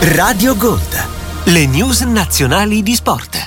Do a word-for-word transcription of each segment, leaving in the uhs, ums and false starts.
Radio Gold, le news nazionali di sport.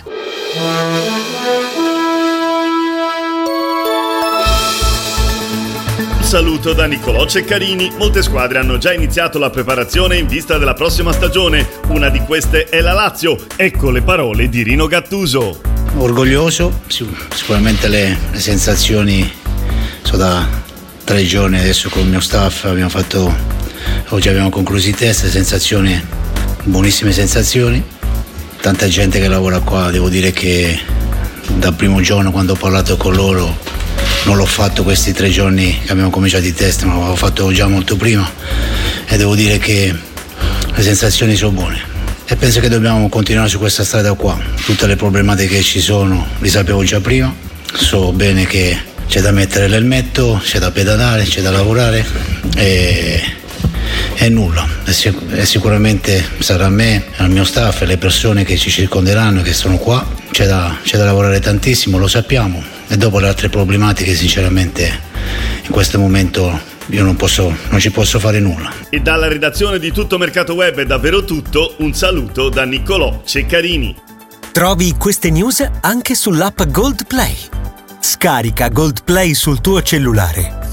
Saluto da Niccolò Ceccarini. Molte squadre hanno già iniziato la preparazione in vista della prossima stagione. Una di queste è la Lazio. Ecco le parole di Rino Gattuso. Orgoglioso, sicuramente le, le sensazioni sono da tre giorni adesso con il mio staff, abbiamo fatto, oggi abbiamo concluso i test, sensazioni, buonissime sensazioni, tanta gente che lavora qua, devo dire che dal primo giorno quando ho parlato con loro non l'ho fatto questi tre giorni che abbiamo cominciato i test, ma l'avevo fatto già molto prima e devo dire che le sensazioni sono buone e penso che dobbiamo continuare su questa strada qua. Tutte le problematiche che ci sono le sapevo già prima, so bene che c'è da mettere l'elmetto, c'è da pedalare, c'è da lavorare e, e nulla, e, e sicuramente sarà a me, al mio staff e alle persone che ci circonderanno, che sono qua, c'è da, c'è da lavorare tantissimo, lo sappiamo. E dopo le altre problematiche sinceramente in questo momento io non posso, non ci posso fare nulla. E dalla redazione di Tutto Mercato Web è davvero tutto, un saluto da Niccolò Ceccarini. Trovi queste news anche sull'app Gold Play. Scarica Gold Play sul tuo cellulare